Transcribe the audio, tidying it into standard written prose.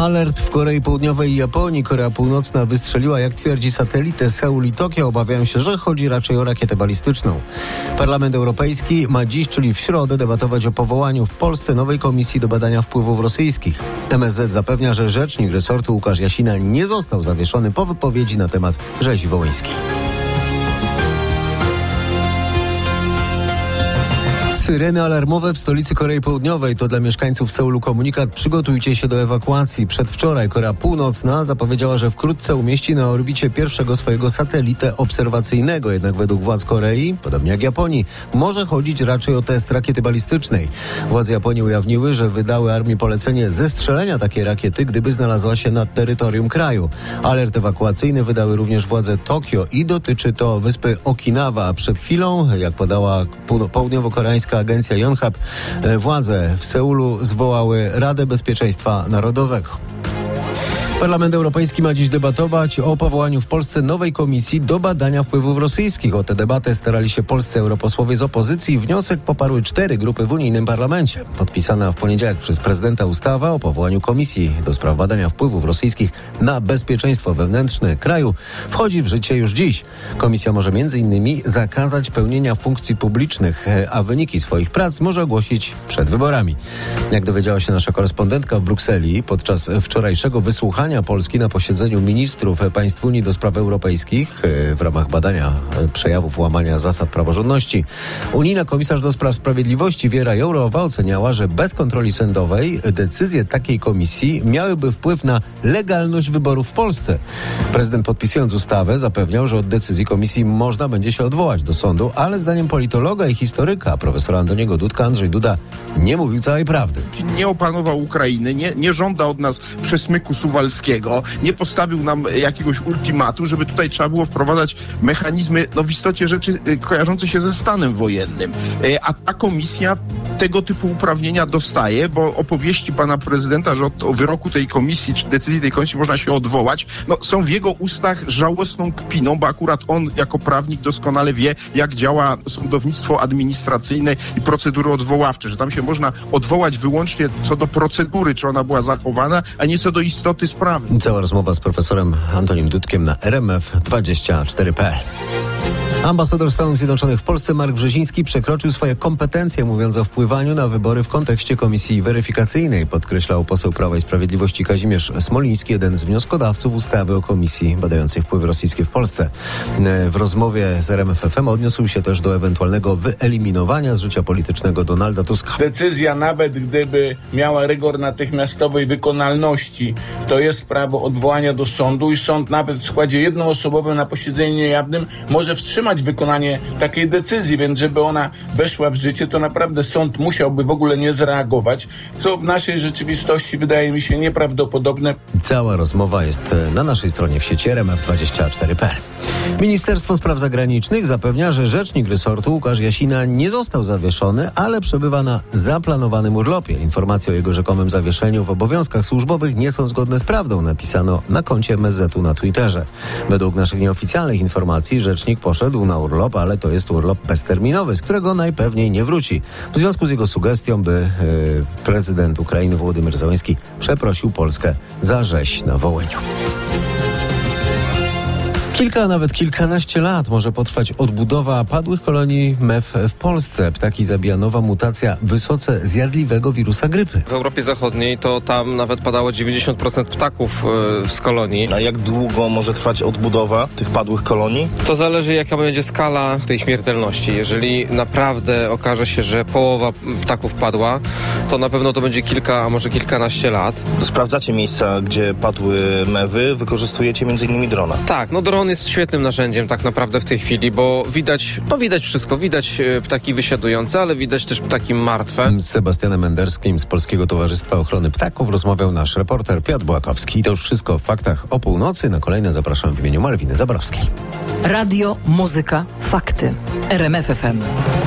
Alert w Korei Południowej i Japonii. Korea Północna wystrzeliła, jak twierdzi, satelitę Seul i Tokio. Obawiają się, że chodzi raczej o rakietę balistyczną. Parlament Europejski ma dziś, czyli w środę, debatować o powołaniu w Polsce nowej komisji do badania wpływów rosyjskich. MSZ zapewnia, że rzecznik resortu Łukasz Jasina nie został zawieszony po wypowiedzi na temat rzezi wołyńskiej. Syreny alarmowe w stolicy Korei Południowej to dla mieszkańców Seulu komunikat: przygotujcie się do ewakuacji. Przedwczoraj Korea Północna zapowiedziała, że wkrótce umieści na orbicie pierwszego swojego satelitę obserwacyjnego. Jednak według władz Korei, podobnie jak Japonii, może chodzić raczej o test rakiety balistycznej. Władze Japonii ujawniły, że wydały armii polecenie zestrzelenia takiej rakiety, gdyby znalazła się nad terytorium kraju. Alert ewakuacyjny wydały również władze Tokio i dotyczy to wyspy Okinawa. Przed chwilą, jak podała południowo-koreańska agencja Yonhap, władze w Seulu zwołały Radę Bezpieczeństwa Narodowego. Parlament Europejski ma dziś debatować o powołaniu w Polsce nowej komisji do badania wpływów rosyjskich. O tę debatę starali się polscy europosłowie z opozycji. Wniosek poparły 4 grupy w unijnym parlamencie. Podpisana w poniedziałek przez prezydenta ustawa o powołaniu komisji do spraw badania wpływów rosyjskich na bezpieczeństwo wewnętrzne kraju wchodzi w życie już dziś. Komisja może m.in. zakazać pełnienia funkcji publicznych, a wyniki swoich prac może ogłosić przed wyborami. Jak dowiedziała się nasza korespondentka w Brukseli, podczas wczorajszego wysłuchania Polski na posiedzeniu ministrów państw Unii do spraw europejskich w ramach badania przejawów łamania zasad praworządności, unijna komisarz do spraw sprawiedliwości Věra Jourová oceniała, że bez kontroli sądowej decyzje takiej komisji miałyby wpływ na legalność wyborów w Polsce. Prezydent, podpisując ustawę, zapewniał, że od decyzji komisji można będzie się odwołać do sądu, ale zdaniem politologa i historyka profesora Antoniego Dudka Andrzej Duda nie mówił całej prawdy. Nie opanował Ukrainy, nie żąda od nas przesmyku suwalskiego, nie postawił nam jakiegoś ultimatu, żeby tutaj trzeba było wprowadzać mechanizmy, w istocie rzeczy kojarzące się ze stanem wojennym. A ta komisja tego typu uprawnienia dostaje, bo opowieści pana prezydenta, że o wyroku tej komisji, czy decyzji tej komisji można się odwołać, są w jego ustach żałosną kpiną, bo akurat on jako prawnik doskonale wie, jak działa sądownictwo administracyjne i procedury odwoławcze, że tam się można odwołać wyłącznie co do procedury, czy ona była zachowana, a nie co do istoty sprawy. Cała rozmowa z profesorem Antonim Dudkiem na RMF24.pl. Ambasador Stanów Zjednoczonych w Polsce Mark Brzeziński przekroczył swoje kompetencje, mówiąc o wpływaniu na wybory w kontekście komisji weryfikacyjnej, podkreślał poseł Prawa i Sprawiedliwości Kazimierz Smoliński, jeden z wnioskodawców ustawy o komisji badającej wpływy rosyjskie w Polsce. W rozmowie z RMF FM odniósł się też do ewentualnego wyeliminowania z życia politycznego Donalda Tuska. Decyzja, nawet gdyby miała rygor natychmiastowej wykonalności, to jest prawo odwołania do sądu i sąd nawet w składzie jednoosobowym na posiedzeniu niejawnym może wstrzymać wykonanie takiej decyzji, więc żeby ona weszła w życie, to naprawdę sąd musiałby w ogóle nie zareagować, co w naszej rzeczywistości wydaje mi się nieprawdopodobne. Cała rozmowa jest na naszej stronie w sieci RMF24.pl. Ministerstwo Spraw Zagranicznych zapewnia, że rzecznik resortu Łukasz Jasina nie został zawieszony, ale przebywa na zaplanowanym urlopie. Informacje o jego rzekomym zawieszeniu w obowiązkach służbowych nie są zgodne z prawdą, napisano na koncie MSZ-u na Twitterze. Według naszych nieoficjalnych informacji rzecznik poszedł na urlop, ale to jest urlop bezterminowy, z którego najpewniej nie wróci. W związku z jego sugestią, by prezydent Ukrainy Wołodymyr Zełenski przeprosił Polskę za rzeź na Wołyniu. Kilka, a nawet kilkanaście lat może potrwać odbudowa padłych kolonii MEW w Polsce. Ptaki zabija nowa mutacja wysoce zjadliwego wirusa grypy. W Europie Zachodniej to tam nawet padało 90% ptaków z kolonii. A jak długo może trwać odbudowa tych padłych kolonii? To zależy, jaka będzie skala tej śmiertelności. Jeżeli naprawdę okaże się, że połowa ptaków padła, to na pewno to będzie kilka, a może kilkanaście lat. Sprawdzacie miejsca, gdzie padły mewy, wykorzystujecie m.in. drona. Tak, dron jest świetnym narzędziem tak naprawdę w tej chwili, bo widać wszystko. Widać ptaki wysiadujące, ale widać też ptaki martwe. Z Sebastianem Menderskim z Polskiego Towarzystwa Ochrony Ptaków rozmawiał nasz reporter Piotr Błakowski. I to już wszystko w Faktach o północy. Na kolejne zapraszam w imieniu Malwiny Zaborowskiej. Radio, muzyka, fakty. RMF FM.